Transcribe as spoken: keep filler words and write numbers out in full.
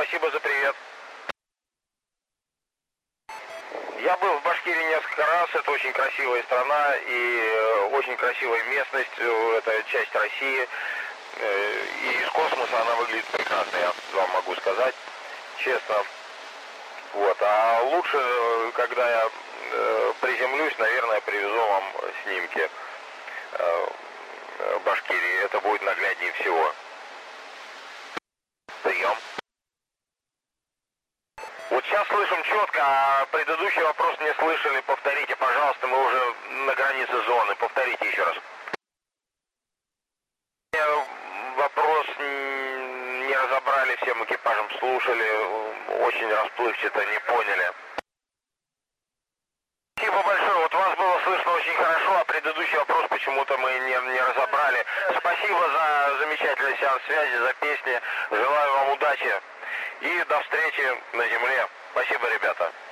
спасибо за привет. Я был в Башкирии несколько раз, это очень красивая страна и очень красивая местность, это часть России. И из космоса она выглядит прекрасно, я вам могу сказать, честно. Вот. А лучше, когда я э, приземлюсь, наверное, привезу вам снимки э, Башкирии. Это будет нагляднее всего. Прием. Вот сейчас слышим четко, а предыдущий вопрос не слышали. Повторите, пожалуйста, мы уже на границе зоны. Повторите еще раз. Вопрос не разобрали, всем экипажем слушали, очень расплывчато, не поняли. Спасибо большое, вот вас было слышно очень хорошо, а предыдущий вопрос почему-то мы не, не разобрали. Спасибо за замечательный сеанс связи, за песни, желаю вам удачи и до встречи на земле. Спасибо, ребята.